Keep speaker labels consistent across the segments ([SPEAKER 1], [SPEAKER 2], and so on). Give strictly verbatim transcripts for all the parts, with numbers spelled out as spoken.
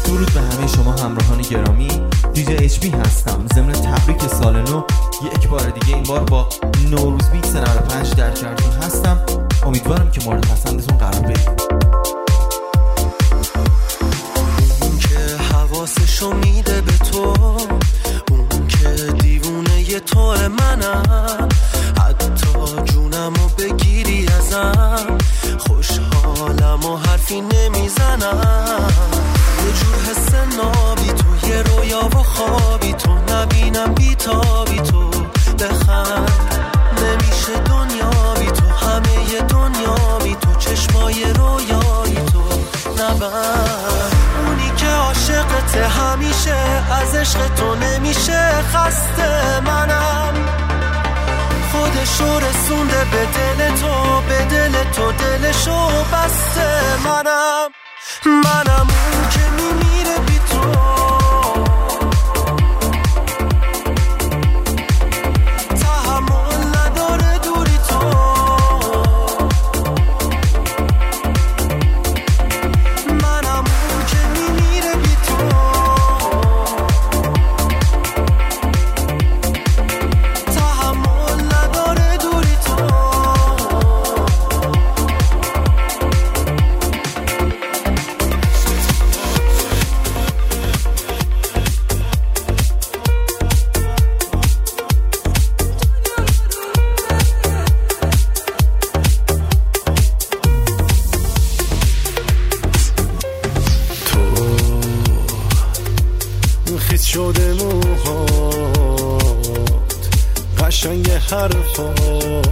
[SPEAKER 1] درود به همه شما همراهان گرامی. دیجی اچ بی هستم. ضمن تبریک سال نو یک بار دیگه این بار با نوروز بیت نود و پنج در کنارتون هستم. امیدوارم که مورد پسندتون قرار بگیره.
[SPEAKER 2] اون که حواسشو میده به تو، اون که دیوونه ی تو منم، حتی جونمو بگیری ازم، خوشحالم و حرفی نمیزنم. یه جور حس نابی تو، یه رویا و خوابی تو، نبینم بیتابی تو، بخند نمیشه دنیا بی تو، همه ی دنیا بی تو، چشمای رویایی تو نبند. اونی که عاشقته همیشه، از عشق تو نمیشه خسته، منم خودشو رسونده به دل تو، به دل تو دلشو بسته، منم منم اون که میمیره بی تو. تحمل نداره دوری تو، منم اون که میمیره بی تو. تحمل نداره دوری تو. خیس شده موهات، قشنگ حرفات،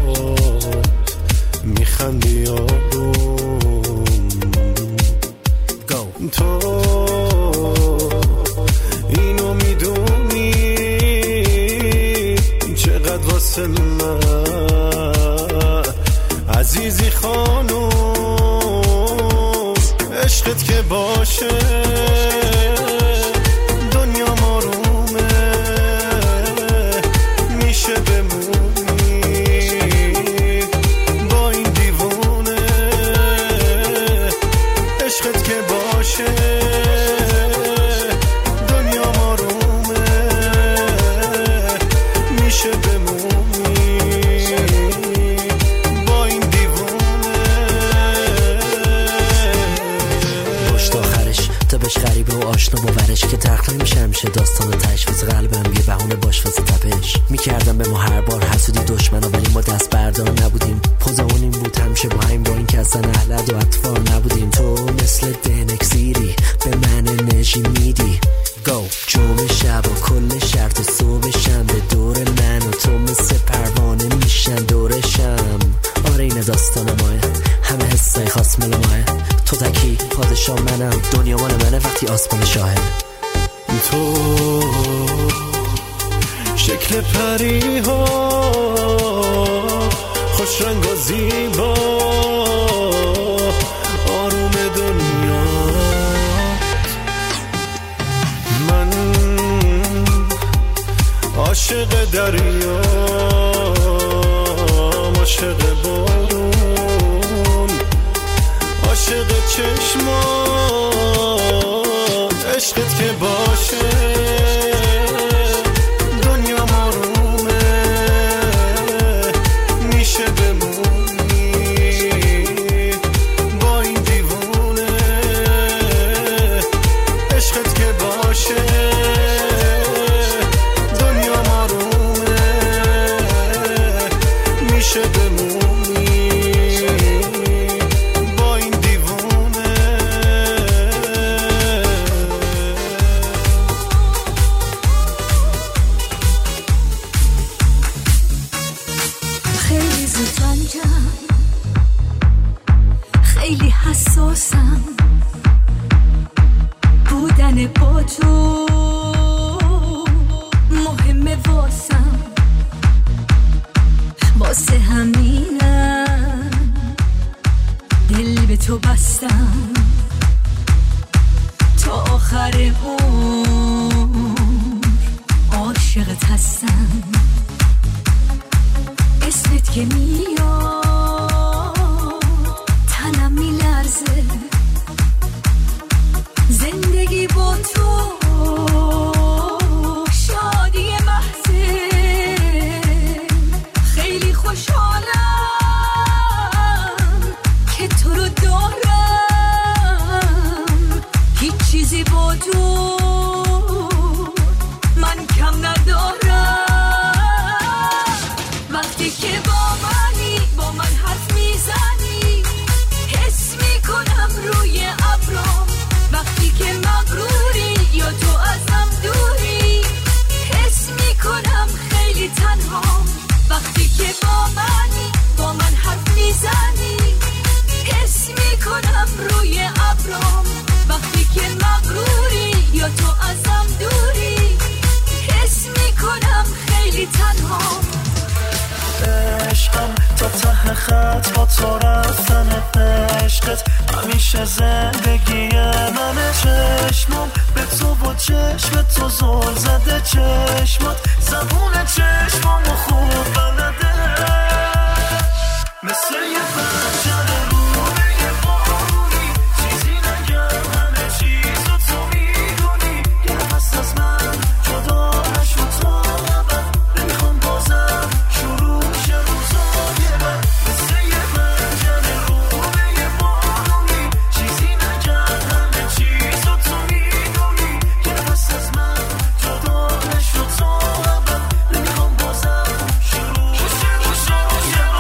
[SPEAKER 2] میخندی آروم. تو اینو میدونی چقدر واسه من عزیزی خانوم. عشقت که باشه دنیا مارومه، میشه بمونی با این دیوونه. عشقت که باشه دنیا مارومه، میشه بمونی با این دیوونه.
[SPEAKER 3] پشت آخرش تا بهش غریبه و آشنا باورش که ترخ نمیشه، همیشه داستان تشویز قلبم یه بهونه باش واسه تپش. میکردم به ما هر بار حسودی دشمنا، ولی ما دست بردار نبودیم. پوزمون این بود همیشه با این، با این که اصلا اهلد و اطفال نبودیم. تو مثل دنکسیری به من انرژی میدی. گو جمعه شب و کل شرط صبح شنبه دور من و تو مثل پروانه میشن دورشم. آره این داستان ماه، همه حسای خاص مال ماه. تو تکی پادشاه منم، دنیا مال منه وقتی آسمان شاهد.
[SPEAKER 2] تو شکل پری ها خوش رنگ و زیبا، آروم دنیا. من عاشق دریا، عاشق بارون، عاشق چشمات. عشقت که باشه دنیا مارومه، میشه بمونی با این دیوونه. عشقت که باشه دنیا مارومه، میشه بمونی با این دیوونه.
[SPEAKER 4] خیلی زودم، خیلی حساسم، بودن با تو مهمه واسم، واسه همینم دل به تو بستم. تا آخر عمر عاشقت هستم. اسمت که میاد تنم میلرزه، زندگی با تو شادی محضه، خیلی خوشحالم که تو رو دارم، هیچ چیزی با تو من کم ندارم. وقتی که با منی با من حرف میزنی حس میکنم روی ابرام، وقتی که مغروری یا تو ازم دوری حس میکنم خیلی تنهام. وقتی که با منی با من حرف میزنی حس میکنم روی ابرام، وقتی که مغروری یا تو ازم دوری حس میکنم خیلی تنهام.
[SPEAKER 2] عشقم تا ته خط با تو رفتن عشقت همیشه زندگی منه. چشمم به تو و چشم تو زل زده، چشمات زبون چشمامو خوب بلده، مثل یه پنجره روی یه بارونی، چیزی نگم همه چیزو تو میدونی. یه نفس از من جدا نشو تا ابد، نمیخوام بازم شروع شه روزای من. مثل یه پنجره روی یه بارونی، چیزی نگم همه چیزو تو میدونی. یه نفس از من جدا نشو تا ابد، نمیخوام بازم شروع شه روزای من.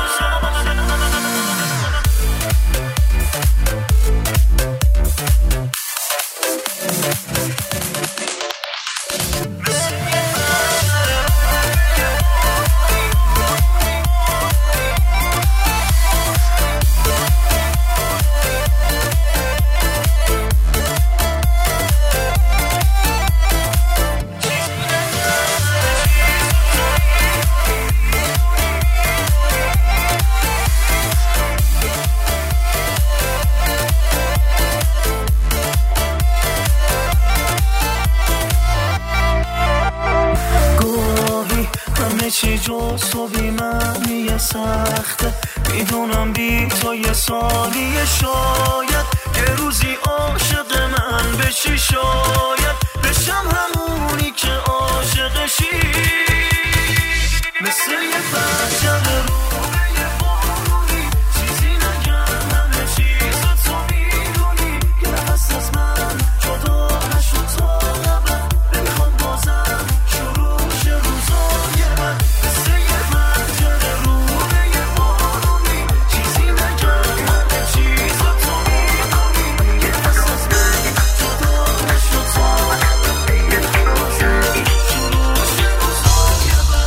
[SPEAKER 2] چی جز تو بی معنی سخته، میدونم بی تو یه سالیه، شاید یه روزی عاشق من بشی، شاید بشم همونی که عاشقشی. مثل یه پنجره روی یه بارونی، چیزی نگم همه چیزو تو میدونی. یه نفس از من جدا نشو تا ابد، نمیخوام بازم شروع شه روزای من. مثل یه پنجره روی یه بارونی، چیزی نگم همه چیزو تو میدونی. یه نفس از من جدا نشو تا ابد، نمیخوام بازم شروع شه روزای من.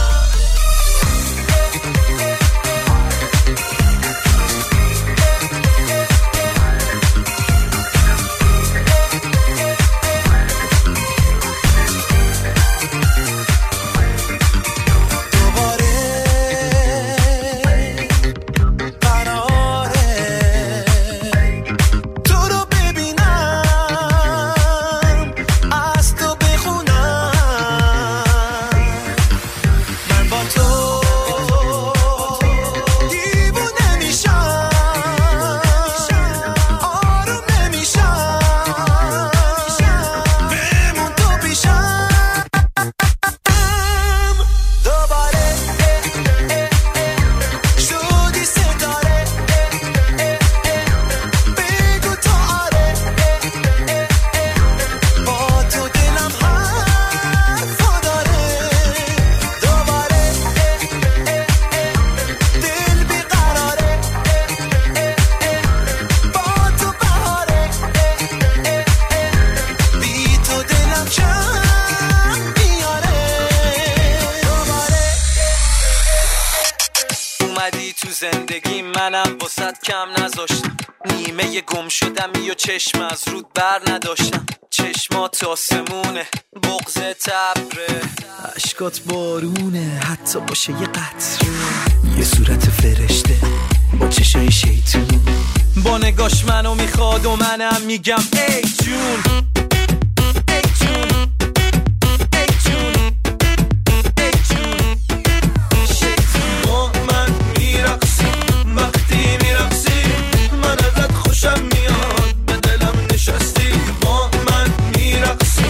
[SPEAKER 5] زندگی منم واسط کم نذاشتم، نیمه گم شدم یا چشم از رود بر نداشتم. چشمات آسمونه، بغض تبره،
[SPEAKER 2] عشقات بارونه، حتی باشه یه قطره. یه صورت فرشته با چشای شیطون،
[SPEAKER 5] با نگاش منو میخواد و منم میگم ای جون ای جون ای جون ای جون. شیطون با من میرقصی، وقتی میرقصی من ازت خوشم میاد، به دلم نشستی. با من میرقصی،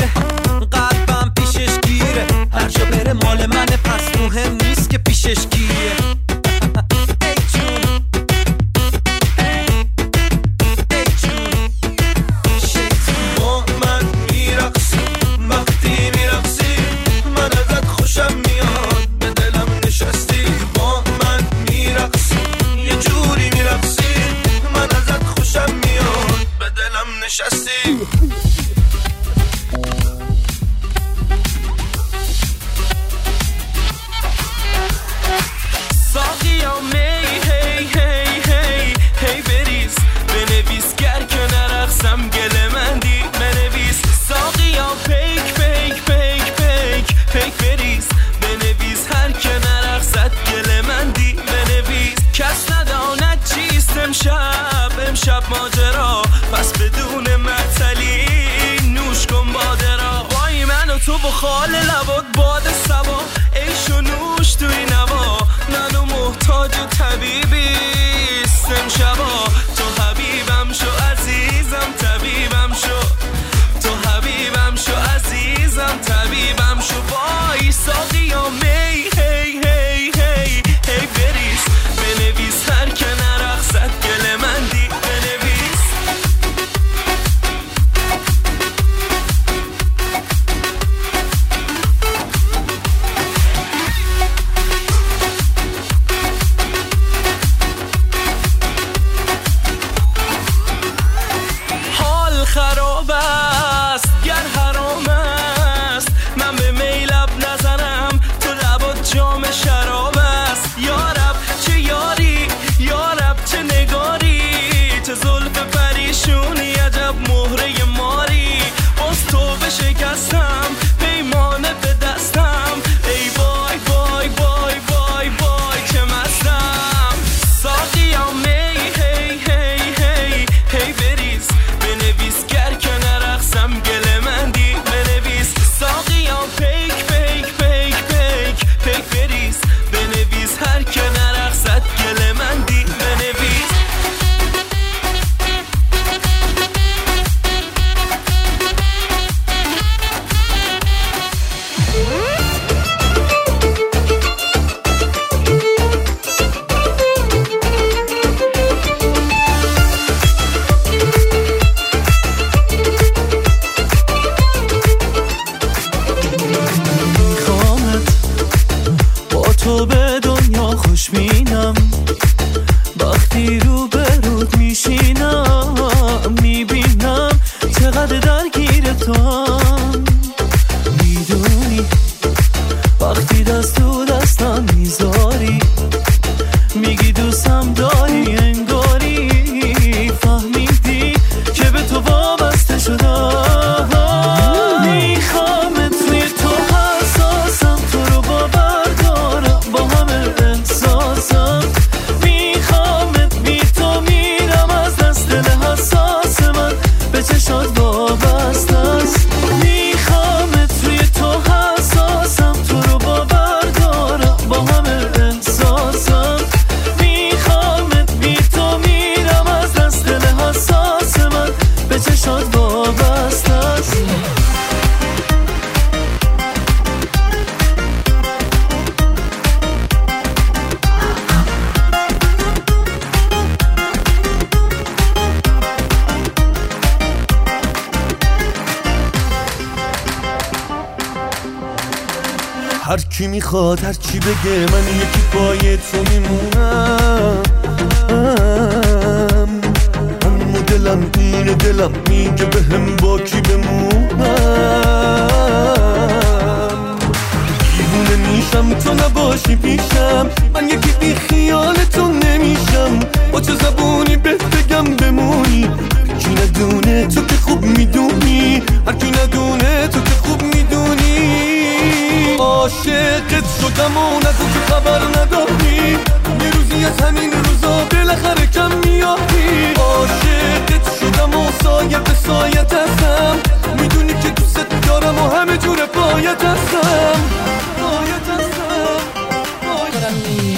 [SPEAKER 5] میره، قلبم پیشش گیره، هر جا بره مال منه پس مهم نیست که پیشش گیره. امشب امشب ماجرا پس بدون معطلی نوش کن باده را، وای من و تو بخال لبات باد سبا، عیش و نوش توی نوا، منو محتاج طبیبیست امشبا، تو حبیبم شو عزیزم طبیبم شو، تو حبیبم شو عزیزم طبیبم شو، وای ساقیا می هی هی هی هی بریز بنویس هر که نرقصد گل من دی بنویس. حال خراب است گر حرام است، من به می لب نزنم تو لبات جام شراب است، یارب چه یاری یارب چه نگاری، چه زلف پریشونی عجب مهره ماری، باز تو بشکستم پیمانه به دستم، ای وای وای وای وای وای که مستم، ساقیا می هی هی هی هی بریز بنویس گر که نرقصم گل من دی بنویس، ساقیا پیک پیک پیک پیک پیک بریز بنویس هر که نرقصد گل من دی بنویس.
[SPEAKER 2] میخوامت با تو به دنیا خوش مینم، وقتی رو به رود میشینم میبینم چقدر درگیر تو هم، میدونی وقتی دست تو دستم میذاری میگی دوستم داری، انگاری فهمیدی که به تو وابسته شدم، میخوامت توی تو حساسم، تو رو باور دارم با همه احساسم، میخوامت بی تو میرم از دست دل حساس من به چشات وابسته است، میخوامت توی تو حساسم، تو رو باور دارم با همه احساسم، میخوامت بی تو میرم از دست دل حساس من به چشات وابسته است. هر کی میخواد هر چی بگه من یکی پای تو میمونم، اما دلم اینه دلم میگه به هم با کی بمونم، دیوونه میشم تو نباشی پیشم، من یکی بی خیالتون نمیشم، با چه زبونی بهت بگم بمونی، هر کی ندونه تو که خوب میدونی، هر کی ندونه تو که خوب میدونی، عاشقت شدم و نگو که خبر نداری، یه روزی از همین روزا بالاخره کم میافی، عاشقت شدم و سایه به سایت هستم، میدونی که دوست دارم و همه جور پایت هستم، پایت هستم پایت هستم.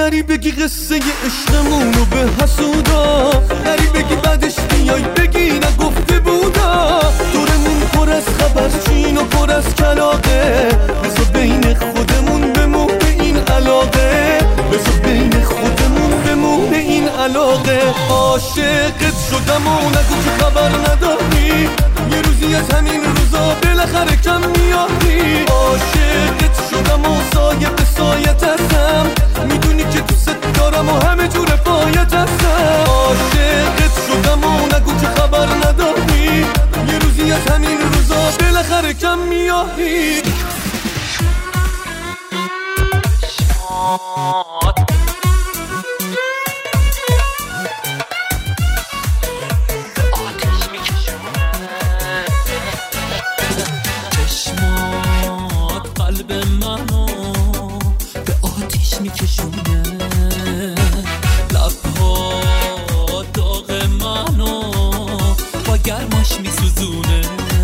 [SPEAKER 2] نری بگی قصه عشقمونو به حسودا، نری بگی بعدش بیای بگی نگفته بودا. دورمون پر از خبر چین و پر از کلاقه، بذار بین خودمون بمونه این علاقه، بذار بین خودمون بمونه این علاقه. عاشقت شدم و نگو که خبر نداری، یه روزی از همین روزا بالاخره کم میاری. عاشقت شدم و سایه به سایت هستم، میدونی که دوست دارم و همه جور پایت هستم. عاشقت شدم و نگو که خبر نداری، یه روزی از همین روزا بالاخره کم میاری.
[SPEAKER 5] میکشونه، لبها داغ منو با گرماش میسوزونه.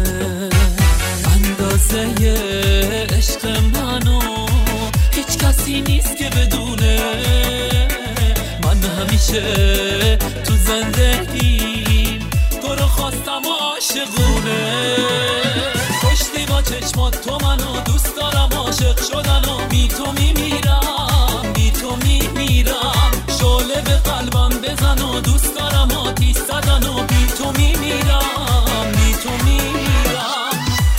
[SPEAKER 5] اندازه عشق منو هیچ کسی نیست که بدونه. من همیشه تو زندگیم تو رو خواستم عاشقونه. کشتی با چشمات تو منو، دوست دارم عاشق شدن و بی تو میمیرم، میمیرم. شعله به قلبم بزن و دوست دارم آتیش زدن و بی تو میمیرم، بی تو میمیرم.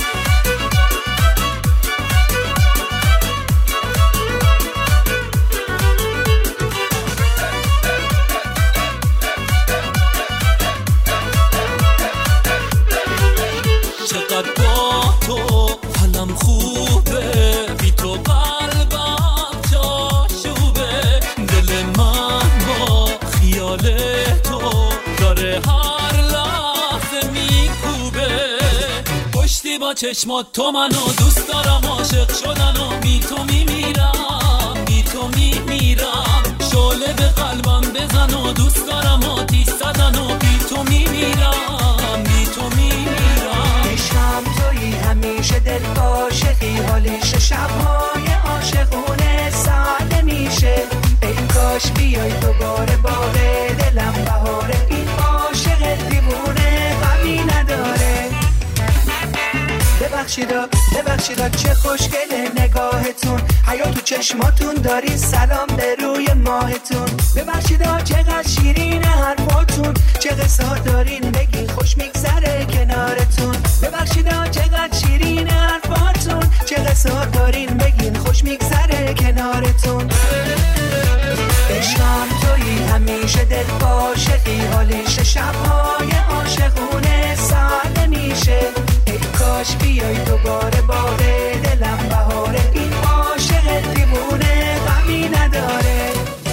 [SPEAKER 5] چقدر با تو حالم خوبه، بی تو قلبم تو داره هر لحظه میکوبه. پشتی با چشمات تو منو، دوست دارم عاشق شدن و بی تو میمیرم، بی تو میمیرم. شعله به قلبم بزن و دوست دارم آتیش زدن و بی تو میمیرم، بی تو میمیرم.
[SPEAKER 6] عشقم تویی همیشه دل عاشقی، حالیش شبهای عاشقونه ساده میشه. ای کاش بیای دوباره باغ دلم بهاره، این عاشق دیوونه غمی نداره. ببخشیدا ببخشیدا چه خوشگله نگاهتون، حیا تو چشماتون داری سلام به روی ماهتون. ببخشیدا چقدر شیرینه حرفاتون، چه قصه دارین بگین خوش میگذره کنارتون. ببخشیدا چقدر شیرینه حرفاتون، چه قصه دارین بگین خوش میگذره کنارتون. عشقم تویی همیشه دل عاشقی، حالیش شبهای عاشقونه ساده میشه. ای کاش بیای دوباره باغ دلم بهاره، این عاشق دیوونه غمی نداره.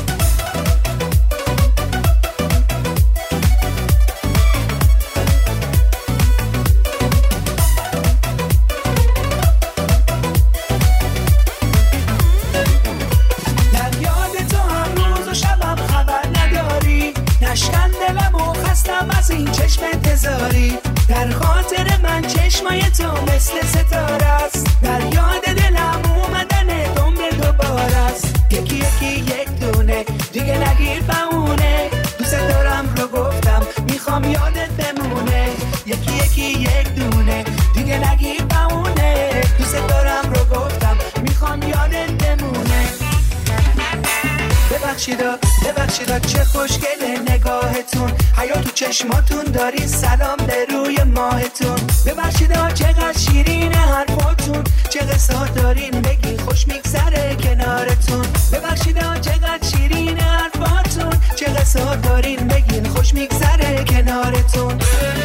[SPEAKER 6] نشکن دلم و خستم از این چشم انتظاری، در خاطر من چشمای تو مثل ستاره است. در یاد دلم اومدن عمر دوباره است. یکی یکی یک دونه دیگه نگیر بهونه، دوست دارم رو گفتم میخوام یادت بمونه. یکی یکی یک دونه دیگه نگیر بهونه، دوست دارم رو گفتم میخوام یادت بمونه. ببخشیدا ببخشیدا چه خوشگله نگاهتون، حیا تو چشماتون داری سلام به روی ماهتون. ببخشیدا چقدر شیرینه حرفاتون، چه قصه دارین بگین خوش میگذره کنارتون. ببخشیدا چقدر شیرینه حرفاتون، چه قصه دارین بگین خوش میگذره کنارتون.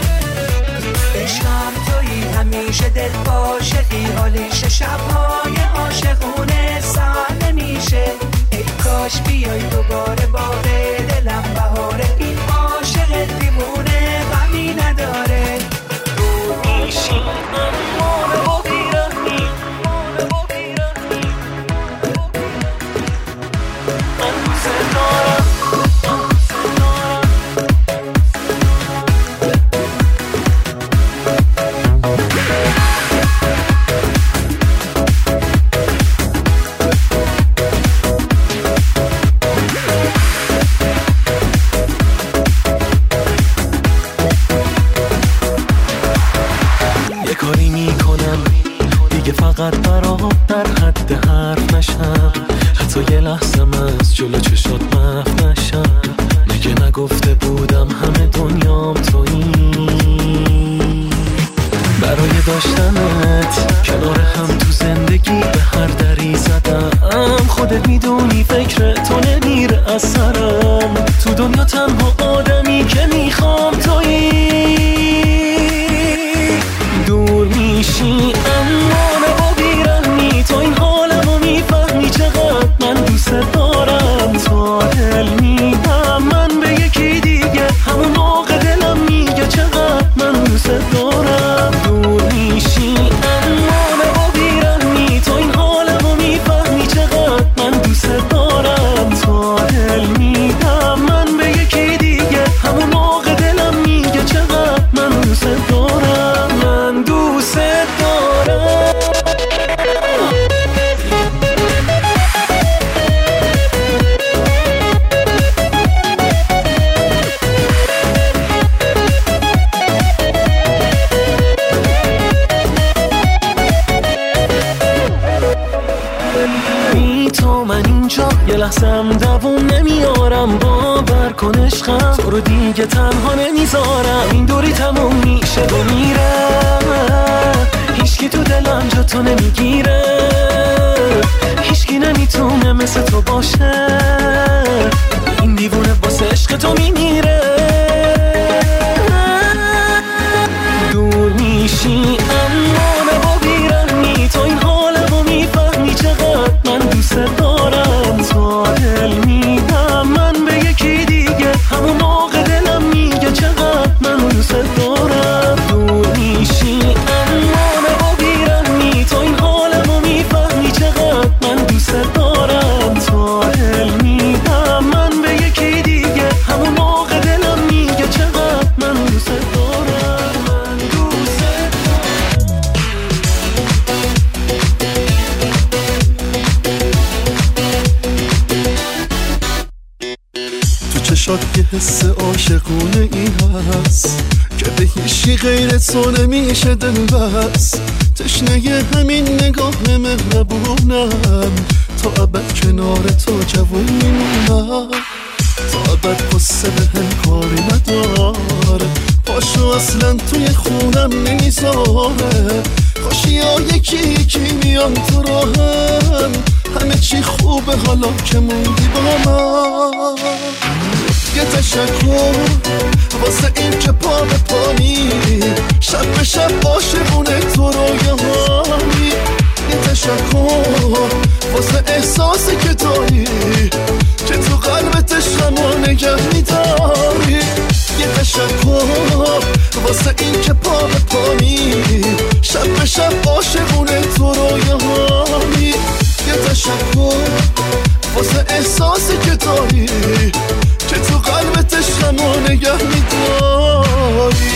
[SPEAKER 6] عشقم تویی همیشه دل عاشقی، حالیش شبهای عاشقونه ساده میشه. ای کاش بیای دوباره باغ دلم بهاره، این عاشق دیوونه غمی نداره.
[SPEAKER 2] دیگه فقط برات در حد حرف نشم، حتی یه لحظه از جلو چشات محو نشم. مگه نگفته بودم همه دنیام تویی؟ برای داشتنت کنار هم تو زندگی به هر دری زدم. خودت میدونی فکر تو نمیره از سرم. تو دنیا تنها آدمی که میخوام تویی. دور میشی اما نبا بیرحمی، تو این حالمو میفهمی چقدر من دوست دارم. تا دل میدم من به یکی دیگه، همون موقع دلم میگه چقدر من دوست دارم. دور میشی اما نبا بیرحمی، تو این حالمو میفهمی چقدر من دوست دارم. تا دل میدم من به یکی دیگه، همون موقع دلم میگه چقدر من دوست دارم. من دوست دارم. بی تو من اینجا یه لحظم دووم نمیارم. باور کن عشقم تو رو دیگه تنها نمیذارم. این دوری تموم میشه و میره، هیچکی تو دلم جا تو نمیگیره. هیچکی نمیتونه مثل تو باشه، این دیوونه واسه عشق تو میمیره. دور میشی اما نبا بیرحمی، تو این حالمو میفهمی چقدر من دوست دارم. تا دل میدم من به یکی دیگه، همون موقع دلم میگه چقدر من دوست دارم. دور میشی اما نبا بیرحمی، تو این حالمو میفهمی چقدر من دوست دارم. تا دل میدم من به یکی دیگه، همون موقع دلم میگه چقدر من دوست دارم. من دوست
[SPEAKER 7] تو چشات یه حس عاشقونه ای هست که به هیچی غیر تو نمیشه دل بس. تشنه همین نگاه مهربونم، تا ابد کنار تو جوون میمونم. تا ابد قصه به هم کاری نداره، پاشو اصلا توی خونم نمیذاره. خوشی ها یکی یکی میان تو راهم، همه چی خوبه حالا که موندی با من. یه تشکر واسه این که پا به پا میری، شب به شب عاشقونه تو رویاهایی. یه تشکر واسه احساسی که داری، که تو قلبت عشقمو نگه میداری. یه تشکر واسه این که پا به پا میری، شب به شب عاشقونه تو رویاهایی. یه تشکر واسه احساسی که داری، که تو قلبت عشقمو نگه میداری.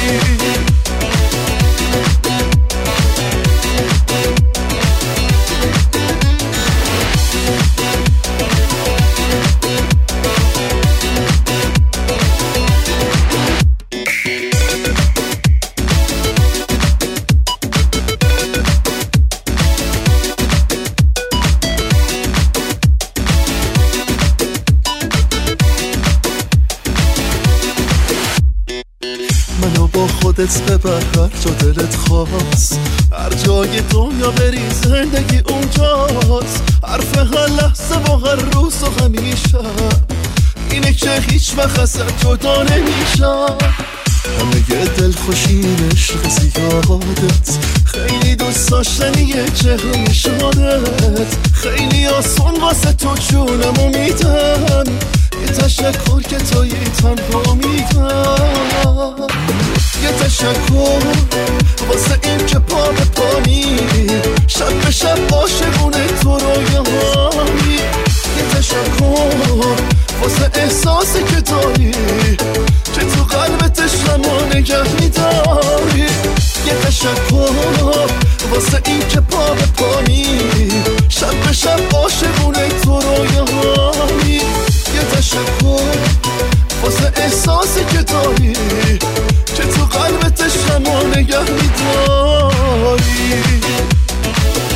[SPEAKER 7] خودت ببر هر جا دلت خواست، هر جای دنیا بری زندگی اونجاست. حرف هر لحظه و هر روز و همیشه اینه که هیچ وقت ازت جدا نمیشم. همه یه دل خوشین عشق زیادت، خیلی دوست داشتنیه چهره شادت. خیلی آسان واسه تو جونمو میدن، یه تشکر که توی تنها میدن. یه تشکر واسه این که پا به پا میری، شب به شب عاشقونه تو رویاهایی. یه تشکر واسه احساسی که داری، که تو قلبت عشقمو نگه میداری. یه تشکر واسه این که پا به پا میری، شب به شب عاشقونه تو رویاهایی. یه تشکر واسه احساسی که داری، که تو قلبت عشقمو نگه میداری.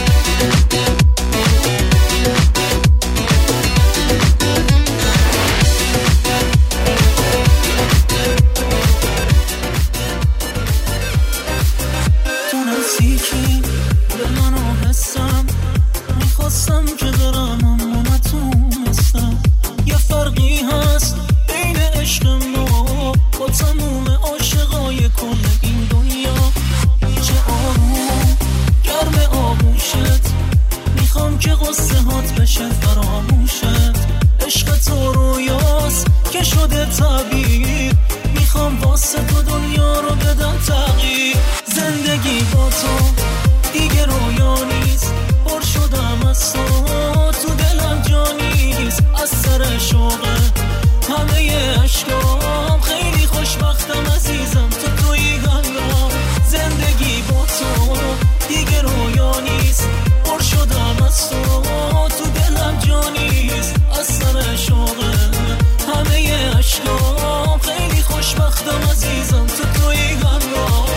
[SPEAKER 8] نزدیکی به منو حسم، میخواستم که دارم اما نتونستم. یه فرقی هست بین عشق ما با تموم عاشقای کل این دنیا. چه آروم گرم آغوشت، میخوام که قصه هات بشه فراموشت. عشق تو رویاست که شده تعبیر، میخوام واسه تو دنیا رو بدم تغییر. زندگی با تو دیگه رویا نیست، پر شدم از تو تو دلم جا نیست. از سر شوقه همه عشقام، خیلی خوشبختم عزیزم تو توی حیام. زندگی با تو دیگه رویا نیست، پر شدم از تو تو دلم جا نیست. از سر شوقه همه عشقام، خیلی خوشبختم عزیزم تو توی حیام.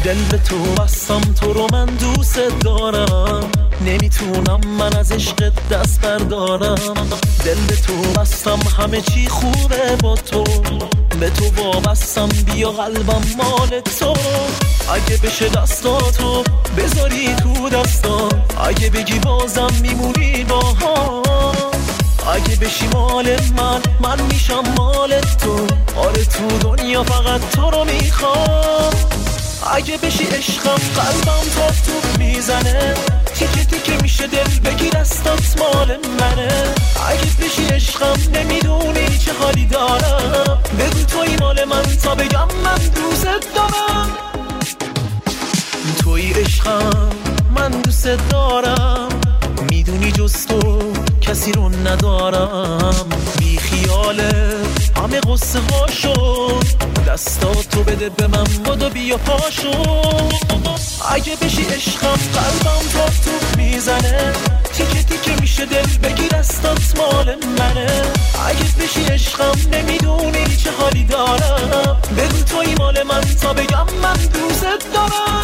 [SPEAKER 8] دل به تو بستم، تو رو من دوست دارم، نمیتونم من از عشق دست بردارم. دل به تو بستم، همه چی خوبه با تو، به تو وابستم، بیا قلبم مال تو. اگه بشه دستاتو بذاری تو دستام، اگه بگی بازم میمونی با هم، اگه بشی مال من من میشم مال تو. آره تو دنیا فقط تو رو میخوام. اگه بشی عشقم قلبم تا تو میزنه، تیکه تیکه میشه دل بگی دستات مال منه. اگه بشی عشقم نمیدونی چه حالی دارم، بگو توی مال من تا بگم من دوست دارم. توی عشقم من دوست دارم، میدونی جز تو کسی رو ندارم. بی خیاله همه قصه هاشو، دستاتو بده به من بدو بیا پاشو. اگه بشی عشقم قلبم تا تو میزنه، تیکه تیکه میشه دل بگی دستات مال منه. اگه بشی عشقم نمیدونی چه حالی دارم، بگو توی مال من تا بگم من دوست دارم.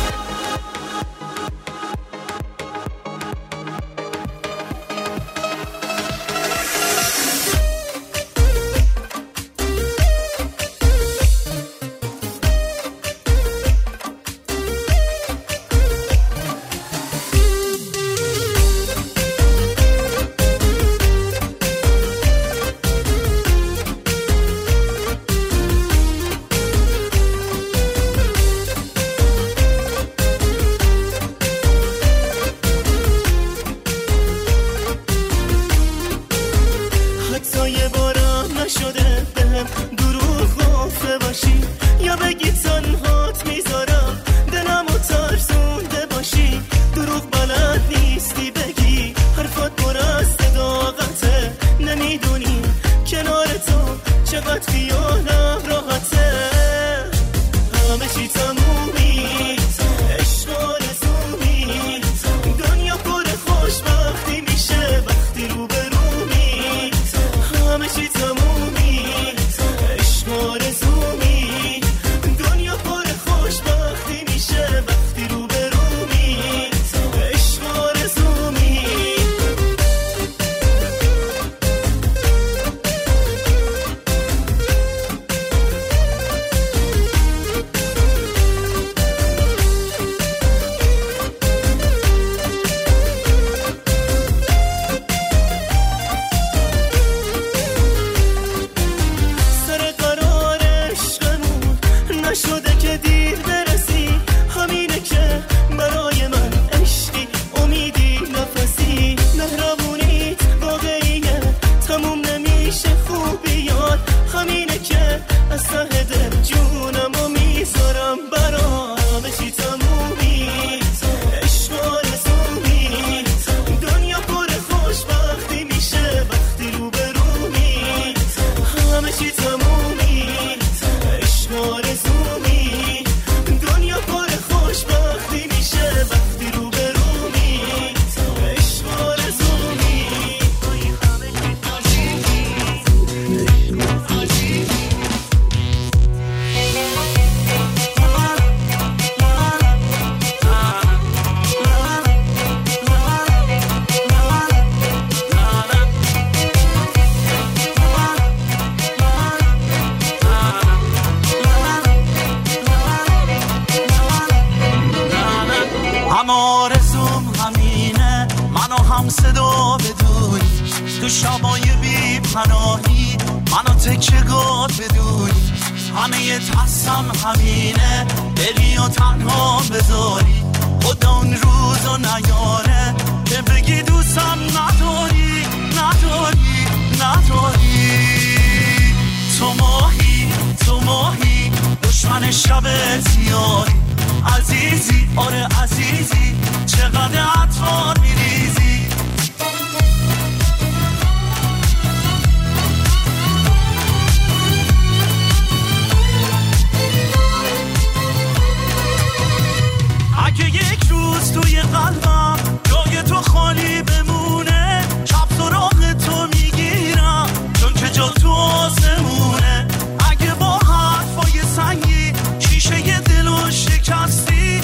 [SPEAKER 8] شکستی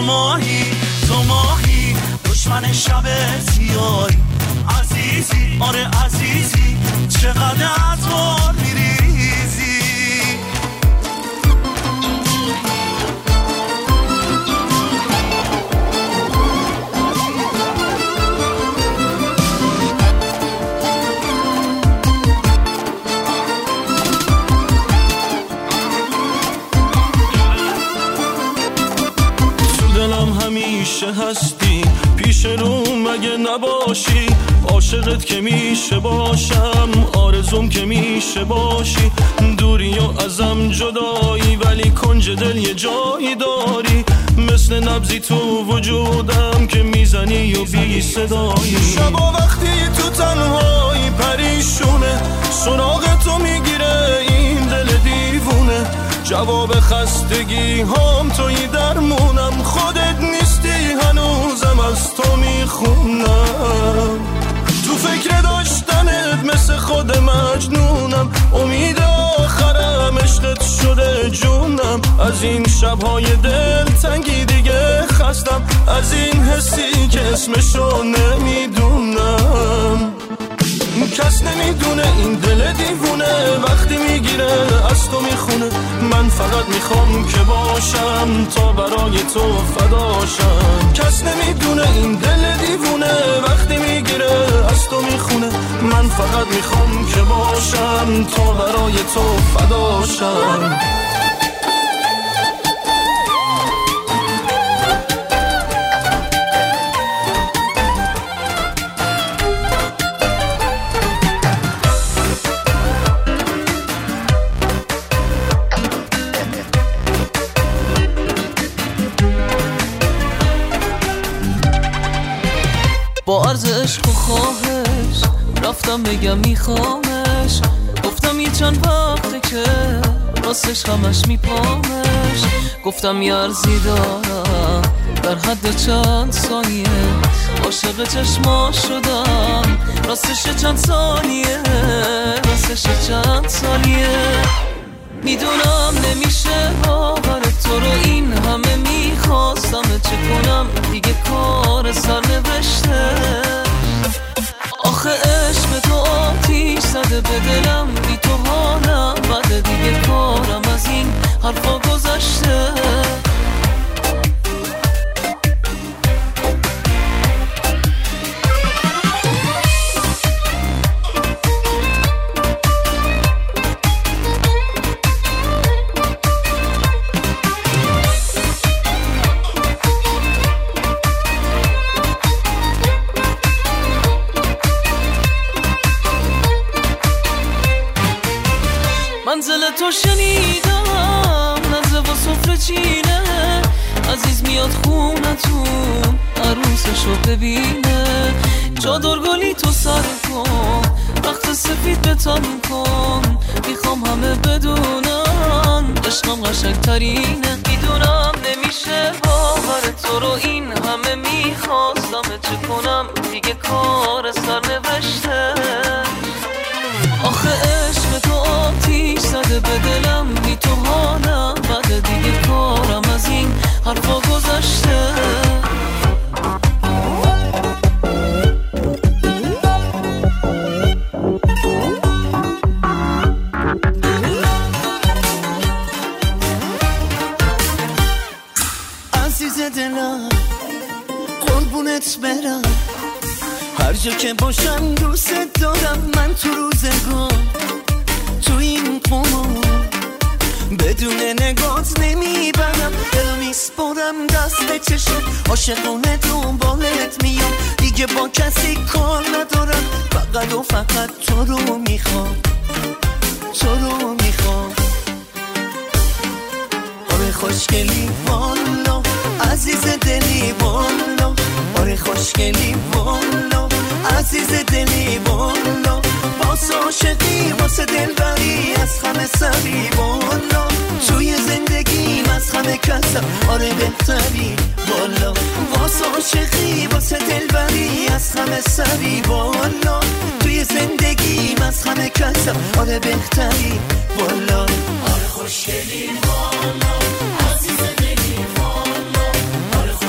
[SPEAKER 8] ماهی تو ماهی دشمن شب سیاهی عزیزی آره عزیزی چقدر اتوار میریزی تو دلم همیشه هستی پیش رو مگه نباشی عاشقت که میشه باشم آرزوم که میشه باشی دوری و ازم جدایی ولی کنج دل یه جایی داری مثل نبضی تو وجودم که میزنی و بی صدایی شبا وقتی تو تنهایی پریشونه سراغ تو میگیره این دل دیوونه جواب خستگی هم توی درمونم خودت نیستی هنوزم از تو میخونم تو فکر داشتنت مثل خود مجنونم امید آخرم عشقت شده جونم از این شبهای دل تنگی دیگه خستم از این حسی که اسمشو نمیدونم کس نمیدونه این دل دیوونه وقتی میگیره از تو میخونه من فقط میخوام که باشم تا برای تو فداشم کس نمیدونه این دل دیوونه وقتی میگیره از تو میخونه من فقط میخوام که باشم تا برای تو فداشم
[SPEAKER 5] با عرض عشق و خواهش رفتم بگم میخوامش گفتم یه چند وقته که راستش همش میپامش گفتم یه عرضی دارم در حد چند ثانیه عاشق چشما شدم راستش چند ثانیه راستش چند ثانیه میدونم نمیشه باور تو رو این همه میخواستم چه کنم دیگه کار سرنوشته آخه عشق تو آتیش زده به دلم بی تو حالم بعد دیگه کارم از این حرفا گذشته منزل تو شنیدم نزه و صفر چینه عزیز میاد خونتون عروسشو ببینه چادر گلی تو سر کن وقت سفید بتن کن میخوام همه بدونن عشقم قشنگ ترینه میدونم نمیشه باور تو رو این همه میخواستم چه کنم دیگه کار سرنوشته آخه عشق تو آتیش زده به دلم بی تو حالم بعد دیگه کارم از این حرفا گذشته
[SPEAKER 8] عزیز دلم قربونت برم هر جا که باشم دوست دارم من تو روزگار تو این قمار بدون نگات نمیبرم دل میسپرم دست چشم عاشقانه دنبالت میام دیگه با کسی کار ندارم فقط و فقط تو رو میخوام تو رو میخوام آره خوشگلی والا عزیز دلی والا آره خوشگلی والا عزیز دلی والا باز عاشقی واسه دلبری از همه سری والا توی زندگیم از همه کسم آره بهتری والا باز عاشقی واسه دلبری از همه سری والا توی زندگیم از همه کسم آره بهتری والا آره خوشگلی والا عزیز دلی والا آره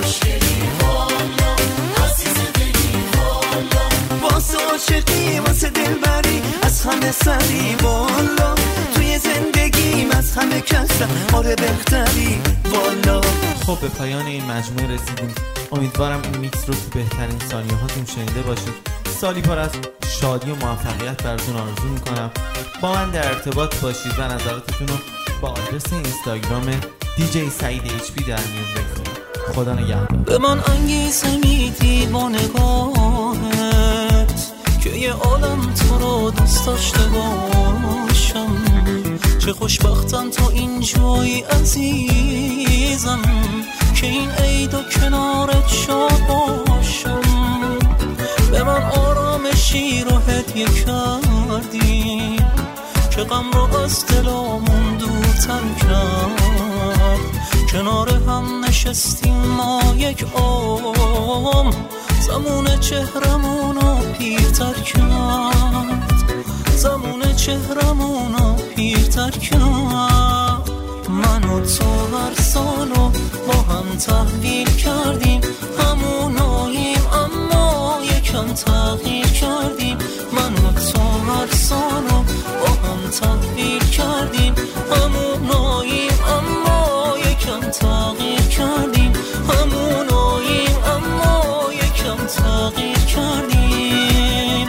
[SPEAKER 2] پسری والا، توی زندگیم از همه کسم آره بهتری والا.
[SPEAKER 1] خب به پایان این مجموعه رسیدیم. امیدوارم این میکس رو تو بهترین ثانیه هاتون شنیده باشید. سالی پر از شادی و موفقیت براتون آرزو میکنم. با من در ارتباط باشید و نظراتتون رو با آدرس اینستاگرام دی جی سعید اچ پی در میون بگذارید. خدا نگهدار.
[SPEAKER 8] به من انگیزه میدی با نگاهت که یه عالم تو رو دوست داشته باشم. چه خوشبختم تو اینجایی عزیزم که این عید و کنارت شاد باشم. به من آرامشی رو هدیه کردی که غم رو از دلامون دورتر کرد. کنار هم نشستیم ما یک عمر، زمان چهرمونو پیرتر کرد، زمان چهرمونو پیرتر کرد. من و تو هر سالو با هم تحویل کردیم، هموناییم اما یکم تغییر کردیم. من و تو هر سالو با هم تحویل کردیم، هموناییم اما یکم تغییر کردیم، هموناییم اما یکم تغییر کردیم.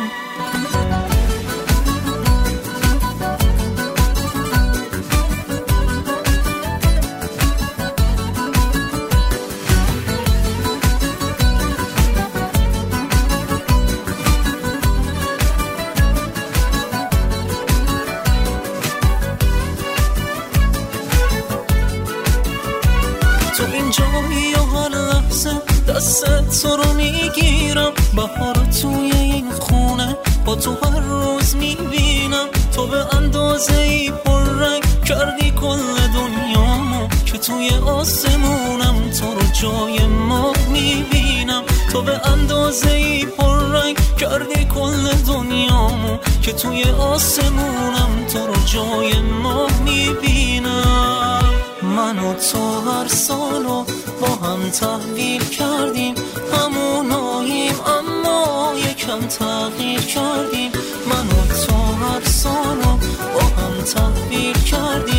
[SPEAKER 8] دست تو رو میگیرم، بهار توی این خونه با تو هر روز میبینم. تو به اندازه ای پررنگ کردی کل دنیامو که توی آسمونم تو رو جای ما میبینم. تو به اندازه ای پررنگ کردی کل دنیامو که توی آسمونم تو رو جای ما میبینم. من و تو هر سالو با هم تحویل کردیم، هموناییم اما یکم تغییر کردیم. من و تو هر سالو با هم تحویل کردیم،